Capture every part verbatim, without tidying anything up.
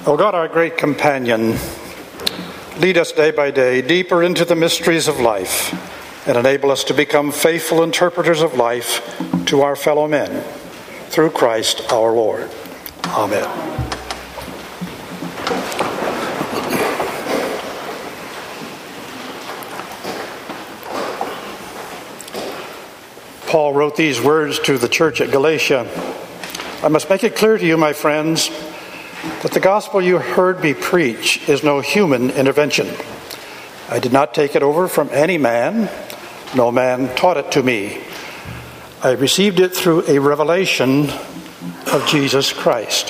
O God, our great companion, lead us day by day deeper into the mysteries of life and enable us to become faithful interpreters of life to our fellow men. Through Christ our Lord. Amen. Paul wrote these words to the church at Galatia. I must make it clear to you, my friends, that the gospel you heard me preach is no human intervention. I did not take it over from any man. No man taught it to me. I received it through a revelation of Jesus Christ.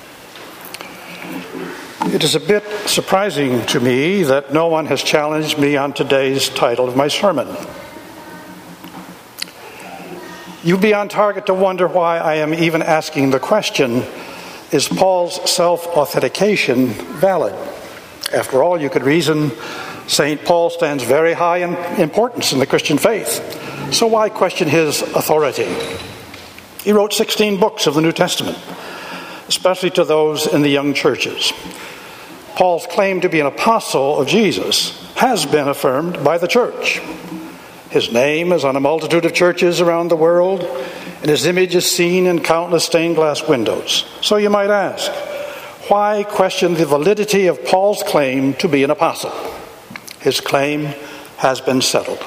It is a bit surprising to me that no one has challenged me on today's title of my sermon. You'd be on target to wonder why I am even asking the question, is Paul's self-authentication valid? After all, you could reason Saint Paul stands very high in importance in the Christian faith. So why question his authority? He wrote sixteen books of the New Testament, especially to those in the young churches. Paul's claim to be an apostle of Jesus has been affirmed by the church. His name is on a multitude of churches around the world, and his image is seen in countless stained glass windows. So you might ask, why question the validity of Paul's claim to be an apostle? His claim has been settled.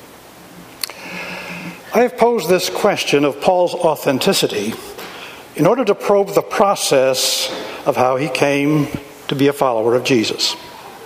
I have posed this question of Paul's authenticity in order to probe the process of how he came to be a follower of Jesus.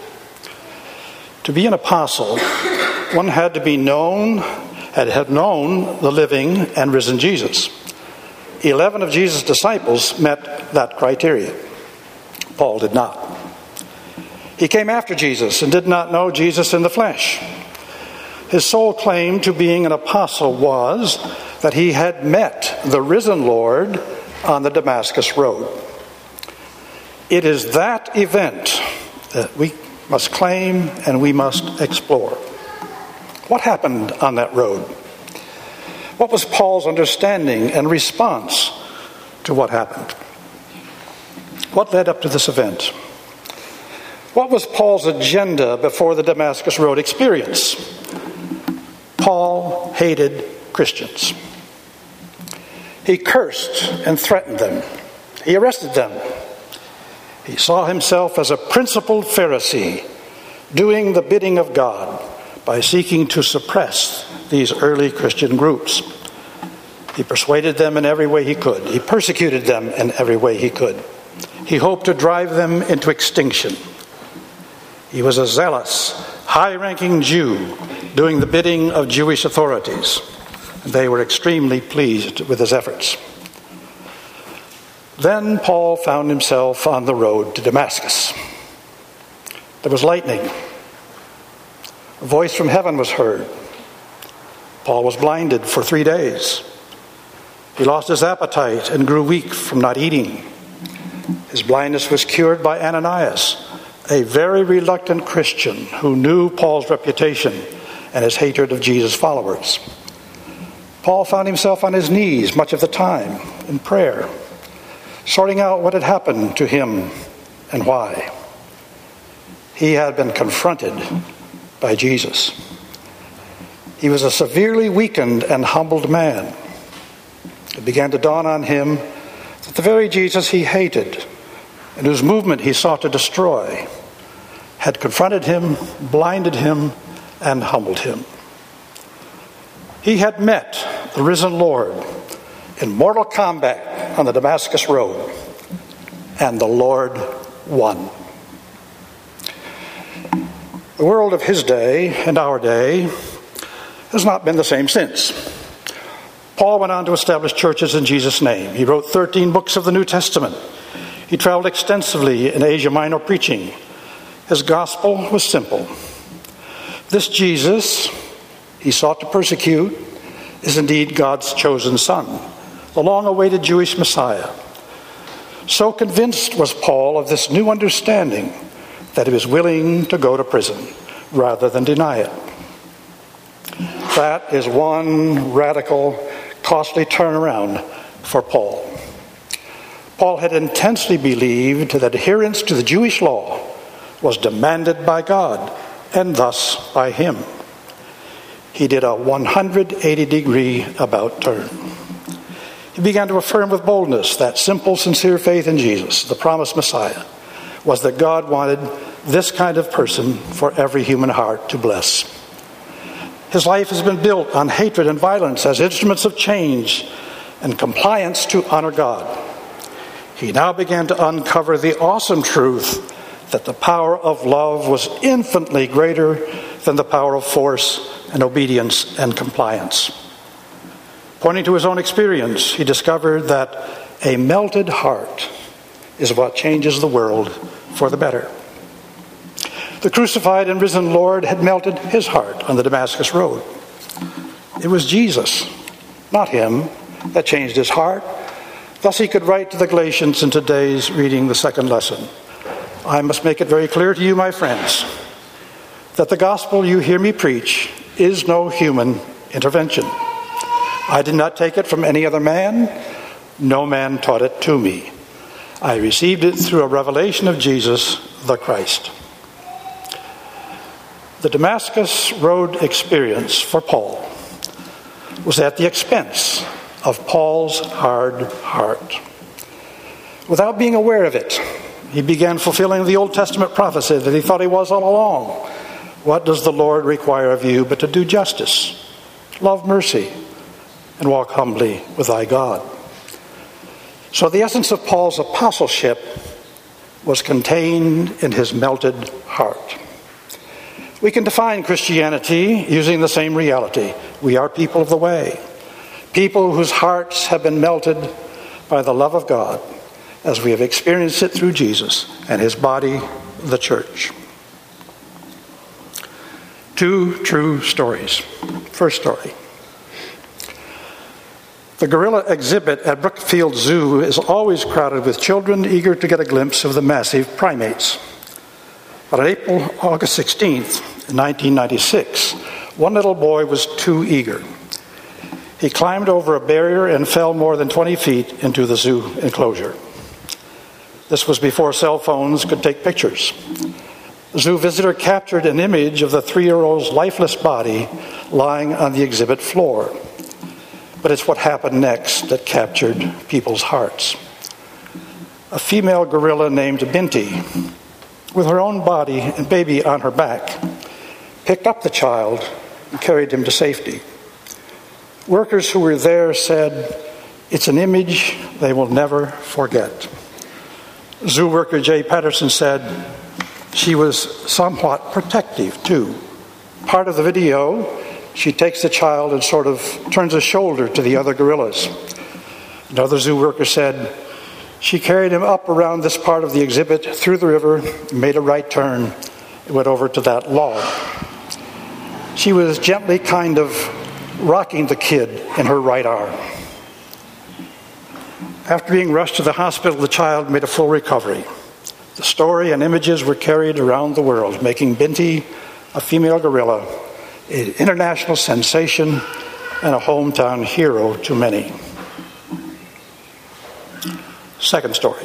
To be an apostle, one had to be known, had had known the living and risen Jesus. Eleven of Jesus' disciples met that criteria. Paul did not. He came after Jesus and did not know Jesus in the flesh. His sole claim to being an apostle was that he had met the risen Lord on the Damascus Road. It is that event that we must claim and we must explore. What happened on that road? What was Paul's understanding and response to what happened? What led up to this event? What was Paul's agenda before the Damascus Road experience? Paul hated Christians. He cursed and threatened them. He arrested them. He saw himself as a principled Pharisee, doing the bidding of God by seeking to suppress these early Christian groups. He persuaded them in every way he could. He persecuted them in every way he could. He hoped to drive them into extinction. He was a zealous, high-ranking Jew doing the bidding of Jewish authorities. They were extremely pleased with his efforts. Then Paul found himself on the road to Damascus. There was lightning. A voice from heaven was heard. Paul was blinded for three days. He lost his appetite and grew weak from not eating. His blindness was cured by Ananias, a very reluctant Christian who knew Paul's reputation and his hatred of Jesus' followers. Paul found himself on his knees much of the time in prayer, sorting out what had happened to him and why. He had been confronted by Jesus. He was a severely weakened and humbled man. It began to dawn on him that the very Jesus he hated and whose movement he sought to destroy had confronted him, blinded him, and humbled him. He had met the risen Lord in mortal combat on the Damascus Road, and the Lord won. The world of his day and our day has not been the same since. Paul went on to establish churches in Jesus' name. He wrote thirteen books of the New Testament. He traveled extensively in Asia Minor preaching. His gospel was simple. This Jesus he sought to persecute is indeed God's chosen son, the long-awaited Jewish Messiah. So convinced was Paul of this new understanding that he was willing to go to prison rather than deny it. That is one radical, costly turnaround for Paul. Paul had intensely believed that adherence to the Jewish law was demanded by God and thus by him. He did a one hundred eighty degree about turn. He began to affirm with boldness that simple, sincere faith in Jesus, the promised Messiah, was that God wanted this kind of person for every human heart to bless. His life has been built on hatred and violence as instruments of change and compliance to honor God. He now began to uncover the awesome truth that the power of love was infinitely greater than the power of force and obedience and compliance. Pointing to his own experience, he discovered that a melted heart is what changes the world for the better. The crucified and risen Lord had melted his heart on the Damascus road. It was Jesus, not him, that changed his heart. Thus he could write to the Galatians in today's reading, the second lesson. I must make it very clear to you, my friends, that the gospel you hear me preach is no human intervention. I did not take it from any other man. No man taught it to me. I received it through a revelation of Jesus, the Christ. The Damascus Road experience for Paul was at the expense of Paul's hard heart. Without being aware of it, he began fulfilling the Old Testament prophecy that he thought he was all along. What does the Lord require of you but to do justice, love mercy, and walk humbly with thy God? So the essence of Paul's apostleship was contained in his melted heart. We can define Christianity using the same reality. We are people of the way. People whose hearts have been melted by the love of God as we have experienced it through Jesus and his body, the church. Two true stories. First story. The gorilla exhibit at Brookfield Zoo is always crowded with children eager to get a glimpse of the massive primates. But on April, August sixteenth, nineteen ninety-six, one little boy was too eager. He climbed over a barrier and fell more than twenty feet into the zoo enclosure. This was before cell phones could take pictures. The zoo visitor captured an image of the three-year-old's lifeless body lying on the exhibit floor. But it's what happened next that captured people's hearts. A female gorilla named Binti, with her own body and baby on her back, picked up the child and carried him to safety. Workers who were there said, "It's an image they will never forget." Zoo worker Jay Patterson said, "She was somewhat protective, too. Part of the video, she takes the child and sort of turns a shoulder to the other gorillas." Another zoo worker said, "She carried him up around this part of the exhibit, through the river, made a right turn, and went over to that log. She was gently kind of rocking the kid in her right arm." After being rushed to the hospital, the child made a full recovery. The story and images were carried around the world, making Binti, a female gorilla, an international sensation and a hometown hero to many. Second story.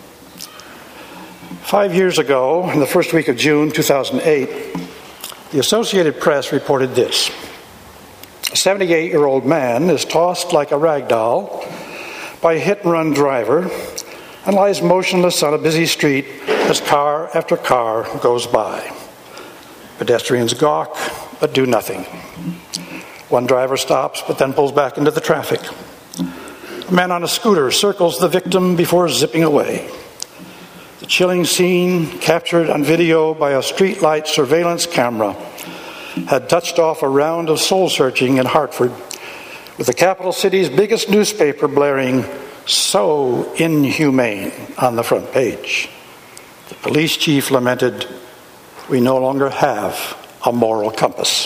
Five years ago, in the first week of June two thousand eight, the Associated Press reported this. A seventy-eight-year-old man is tossed like a rag doll by a hit-and-run driver and lies motionless on a busy street as car after car goes by. Pedestrians gawk, but do nothing. One driver stops, but then pulls back into the traffic. A man on a scooter circles the victim before zipping away. The chilling scene, captured on video by a streetlight surveillance camera, had touched off a round of soul-searching in Hartford, with the capital city's biggest newspaper blaring, "So inhumane," on the front page. The police chief lamented, "We no longer have a moral compass."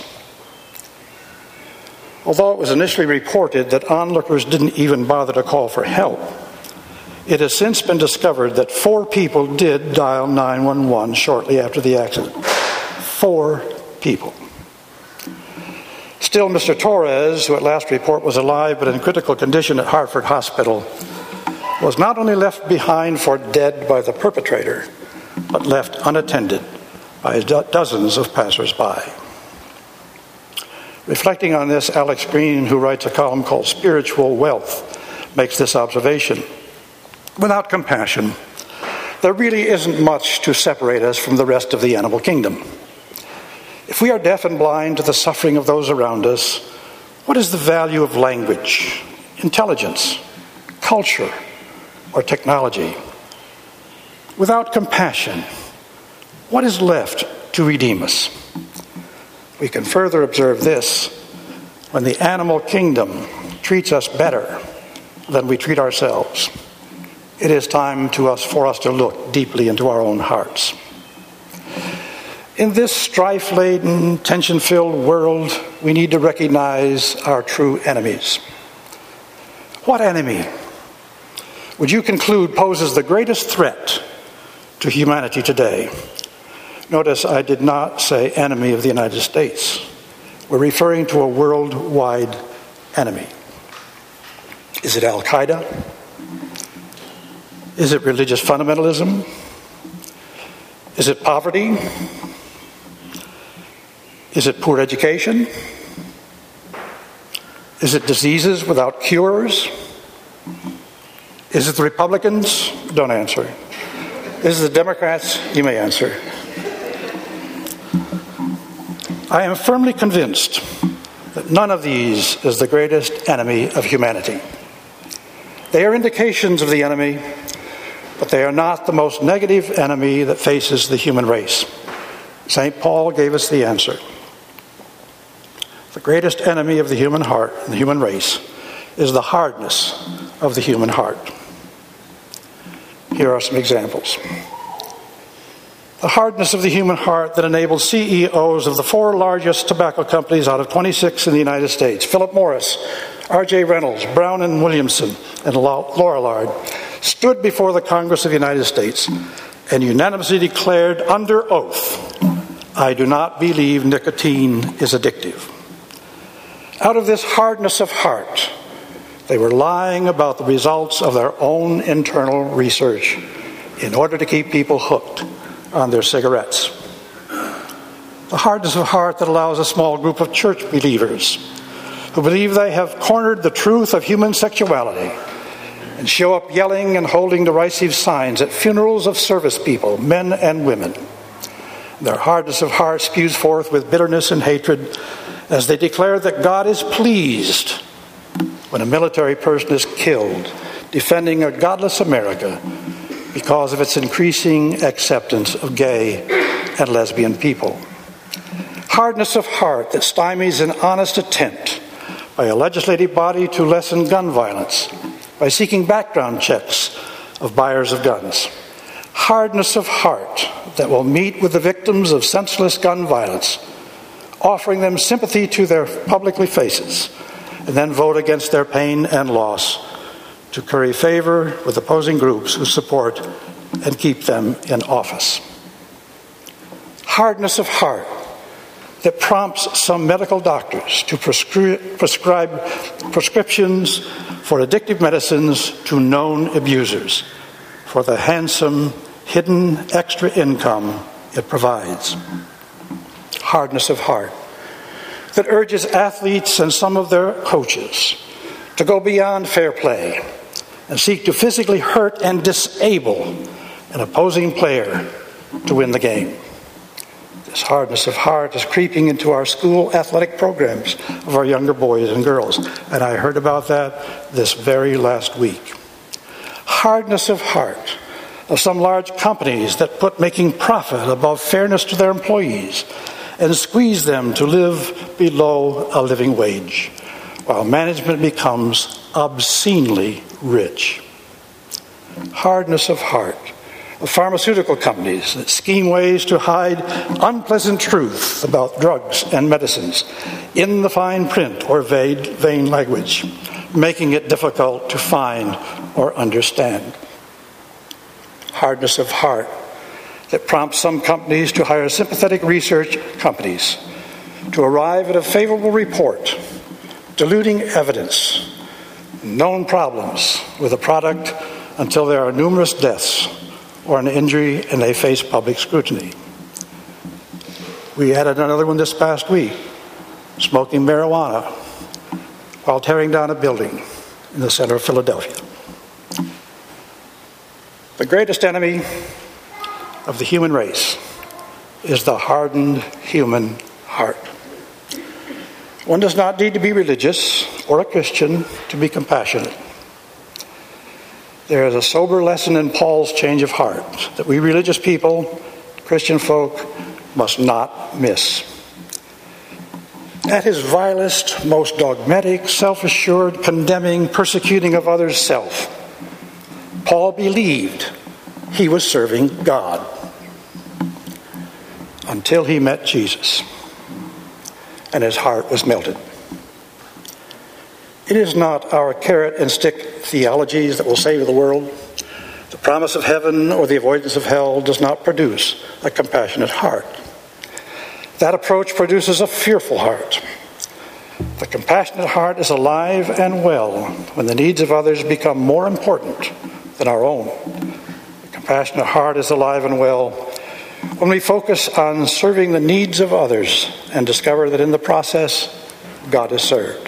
Although it was initially reported that onlookers didn't even bother to call for help, it has since been discovered that four people did dial nine one one shortly after the accident. Four people. Still, Mister Torres, who at last report was alive but in critical condition at Hartford Hospital, was not only left behind for dead by the perpetrator, but left unattended by do- dozens of passers-by. Reflecting on this, Alex Green, who writes a column called Spiritual Wealth, makes this observation. Without compassion, there really isn't much to separate us from the rest of the animal kingdom. If we are deaf and blind to the suffering of those around us, what is the value of language, intelligence, culture, or technology? Without compassion, what is left to redeem us? We can further observe this when the animal kingdom treats us better than we treat ourselves. It is time to us for us to look deeply into our own hearts. In this strife-laden, tension-filled world, we need to recognize our true enemies. What enemy would you conclude poses the greatest threat to humanity today? Notice I did not say enemy of the United States. We're referring to a worldwide enemy. Is it Al-Qaeda? Is it religious fundamentalism? Is it poverty? Is it poor education? Is it diseases without cures? Is it the Republicans? Don't answer. Is it the Democrats? You may answer. I am firmly convinced that none of these is the greatest enemy of humanity. They are indications of the enemy, but they are not the most negative enemy that faces the human race. Saint Paul gave us the answer. The greatest enemy of the human heart and the human race is the hardness of the human heart. Here are some examples. The hardness of the human heart that enabled C E Os of the four largest tobacco companies out of twenty-six in the United States, Philip Morris, R J Reynolds, Brown and Williamson, and Lorillard, stood before the Congress of the United States and unanimously declared under oath, "I do not believe nicotine is addictive." Out of this hardness of heart, they were lying about the results of their own internal research in order to keep people hooked on their cigarettes. The hardness of heart that allows a small group of church believers who believe they have cornered the truth of human sexuality and show up yelling and holding derisive signs at funerals of service people, men and women. Their hardness of heart spews forth with bitterness and hatred as they declare that God is pleased when a military person is killed defending a godless America because of its increasing acceptance of gay and lesbian people. Hardness of heart that stymies an honest attempt by a legislative body to lessen gun violence by seeking background checks of buyers of guns. Hardness of heart that will meet with the victims of senseless gun violence, offering them sympathy to their publicly faces, and then vote against their pain and loss to curry favor with opposing groups who support and keep them in office. Hardness of heart that prompts some medical doctors to prescri- prescribe prescriptions for addictive medicines to known abusers for the handsome, hidden extra income it provides. Hardness of heart that urges athletes and some of their coaches to go beyond fair play and seek to physically hurt and disable an opposing player to win the game. This hardness of heart is creeping into our school athletic programs of our younger boys and girls, and I heard about that this very last week. Hardness of heart of some large companies that put making profit above fairness to their employees and squeeze them to live below a living wage, while management becomes obscenely rich. Hardness of heart of pharmaceutical companies that scheme ways to hide unpleasant truth about drugs and medicines in the fine print or vague, vain language, making it difficult to find or understand. Hardness of heart that prompts some companies to hire sympathetic research companies to arrive at a favorable report, diluting evidence, known problems with a product until there are numerous deaths or an injury and they face public scrutiny. We added another one this past week, smoking marijuana while tearing down a building in the center of Philadelphia. The greatest enemy of the human race is the hardened human heart. One does not need to be religious or a Christian to be compassionate. There is a sober lesson in Paul's change of heart that we religious people, Christian folk, must not miss. At his vilest, most dogmatic, self-assured, condemning, persecuting of others self, Paul believed he was serving God until he met Jesus and his heart was melted. It is not our carrot and stick theologies that will save the world. The promise of heaven or the avoidance of hell does not produce a compassionate heart. That approach produces a fearful heart. The compassionate heart is alive and well when the needs of others become more important than our own. The compassionate heart is alive and well when we focus on serving the needs of others and discover that in the process, God is served.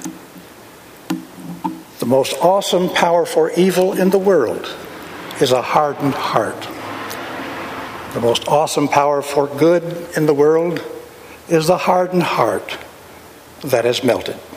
The most awesome power for evil in the world is a hardened heart. The most awesome power for good in the world is the hardened heart that is melted.